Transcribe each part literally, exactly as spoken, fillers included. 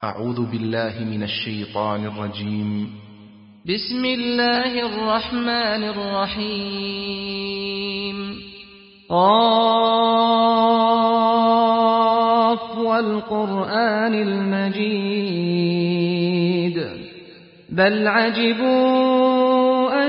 أعوذ بالله من الشيطان الرجيم. بسم الله الرحمن الرحيم. قاف والقرآن المجيد بل عجبوا أن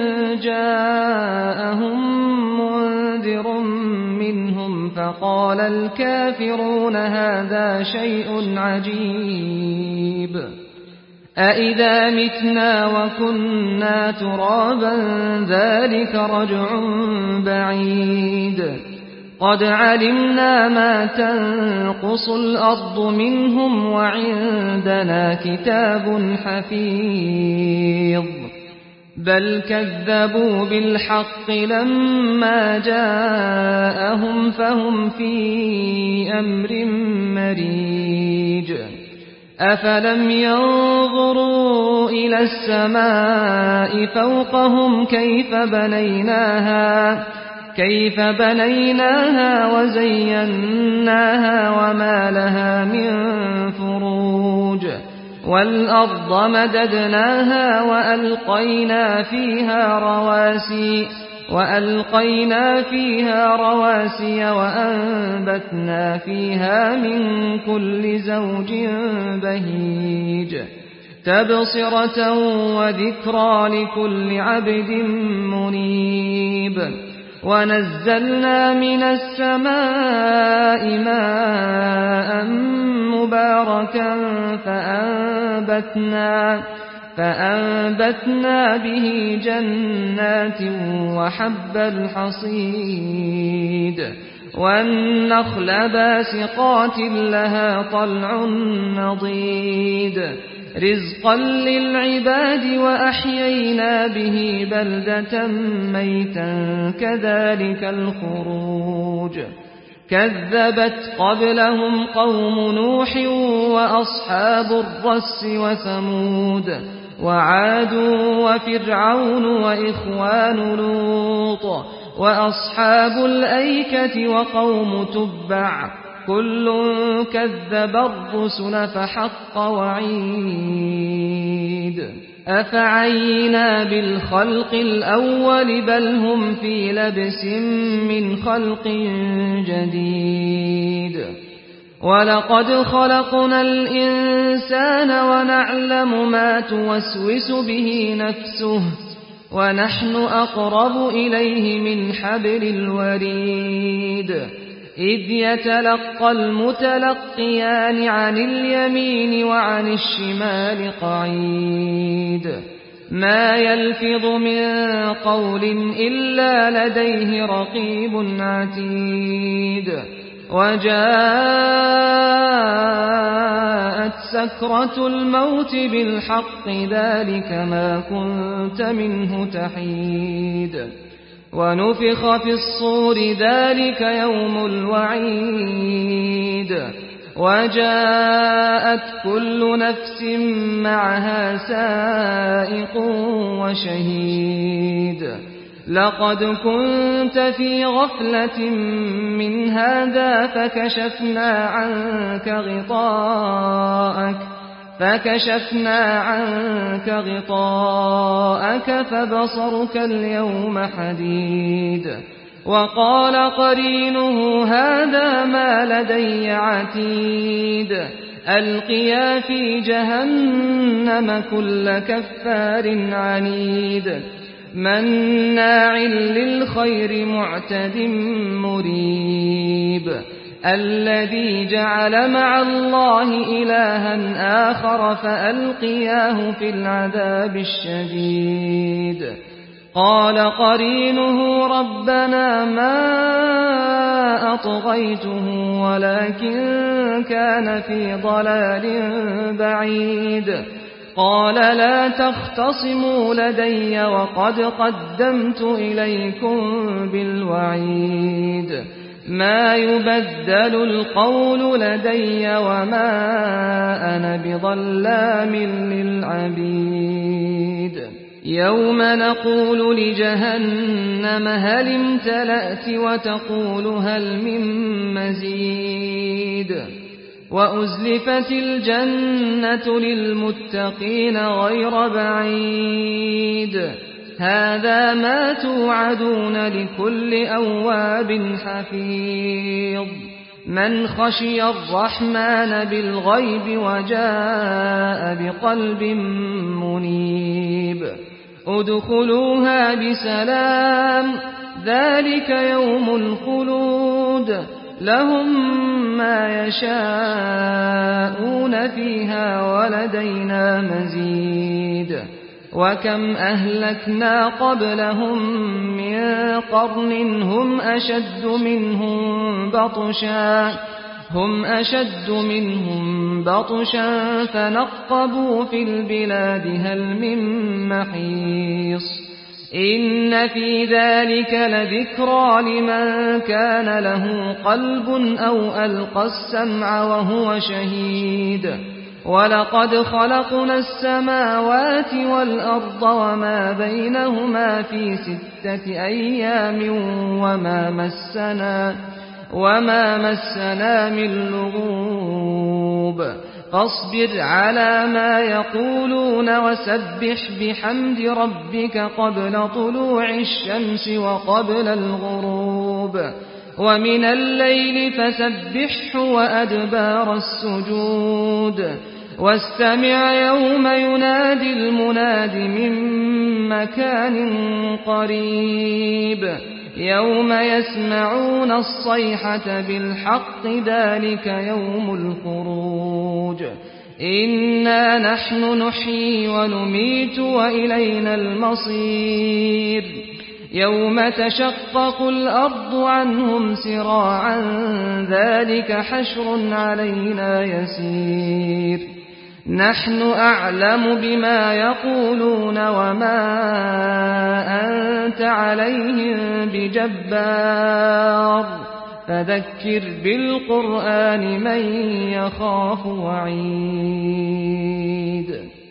جاءهم منذر منهم فقال الكافرون هذا شيء عجيب أإذا متنا وكنا ترابا ذلك رجع بعيد قد علمنا ما تنقص الأرض منهم وعندنا كتاب حفيظ بل كذبوا بالحق لما جاءهم فهم في أمر مريج أفلم ينظروا إلى السماء فوقهم كيف بنيناها كيف بنيناها وزيناها وما لها من فروج والأرض مددناها وألقينا فيها رواسي وألقينا فيها رواسي وأنبتنا فيها من كل زوج بهيج تبصرة وذكرى لكل عبد منيب ونزلنا من السماء ماء مباركا فأنبتنا فأنبتنا به جنات وحب الحصيد والنخل باسقات لها طلع نضيد رزقا للعباد وأحيينا به بلدة ميتا كذلك الخروج كذبت قبلهم قوم نوح وأصحاب الرس وثمود وعاد وفرعون وإخوان لوط وأصحاب الأيكة وقوم تبع كل كذب الرسل فحق وعيد أفعينا بالخلق الأول بل هم في لبس من خلق جديد ولقد خلقنا الإنسان ونعلم ما توسوس به نفسه ونحن أقرب إليه من حبل الوريد إذ يتلقى المتلقيان عن اليمين وعن الشمال قعيد ما يلفظ من قول إلا لديه رقيب عتيد وجاءت سكرة الموت بالحق ذلك ما كنت منه تحيد ونفخ في الصور ذلك يوم الوعيد وجاءت كل نفس معها سائق وشهيد لقد كنت في غفلة من هذا فكشفنا عنك غطاءك فكشفنا عنك غطاءك فبصرك اليوم حديد وقال قرينه هذا ما لدي عتيد ألقيا في جهنم كل كفار عنيد مناع للخير معتد مريب الذي جعل مع الله إلها آخر فألقياه في العذاب الشديد قال قرينه ربنا ما أطغيته ولكن كان في ضلال بعيد قال لا تختصموا لدي وقد قدمت إليكم بالوعيد ما يبدل القول لدي وما أنا بظلام للعبيد يوم نقول لجهنم هل امتلأت وتقول هل من مزيد وأزلفت الجنة للمتقين غير بعيد هذا ما توعدون لكل أواب حفيظ من خشي الرحمن بالغيب وجاء بقلب منيب ادخلوها بسلام ذلك يوم الخلود لهم ما يشاءون فيها ولدينا مزيد وكم أهلكنا قبلهم من قرن هم أشد منهم بطشا هم أشد منهم بطشا فنقبوا في البلاد هل من محيص إن في ذلك لذكرى لمن كان له قلب أو ألقى السمع وهو شهيد ولقد خلقنا السماوات والأرض وما بينهما في ستة أيام وما مسنا وما مسنا من لغوب فاصبر على ما يقولون وسبح بحمد ربك قبل طلوع الشمس وقبل الغروب ومن الليل فسبحه وأدبار السجود واستمع يوم ينادي المناد من مكان قريب يوم يسمعون الصيحة بالحق ذلك يوم الخروج إنا نحن نحيي ونميت وإلينا المصير يوم تشقق الأرض عنهم سراعا ذلك حشر علينا يسير نحن أعلم بما يقولون وما أنت عليهم بجبار فذكر بالقرآن من يخاف وعيد